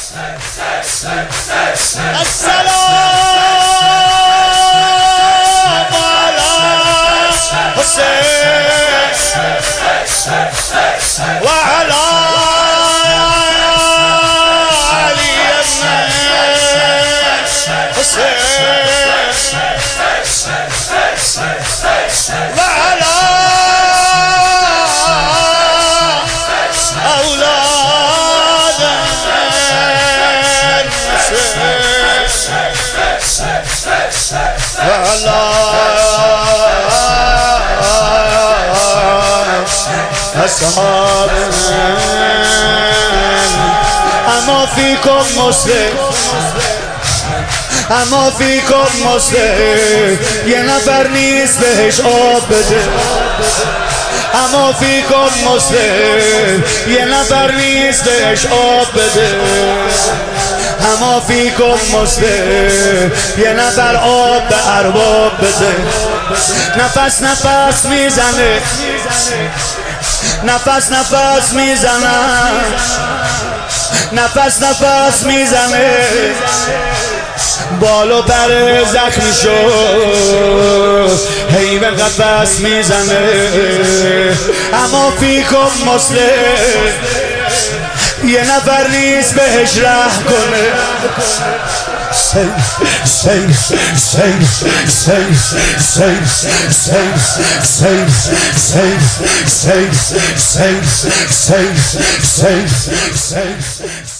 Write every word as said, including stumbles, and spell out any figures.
وعلى علي بن حسين وعلى أولاد وعلى أصحابنا اما فيكم مسلم اما فيكم مسلم یه نفر نیست بهش آب بده اما فیکم مسلم یه نفر نیست بهش آب بده اما فیکم مسلم یه نفر آب به ارباب بده نفس نفس میزنه نفس نفس میزنه نفس نفس میزنه بالو پر زخمی شد هی به قفس میزنه اما فیکم مسلم یه نفر نیست بهش ره کنه سین سین سین سین سین سین سین سین سین سین سین سین سین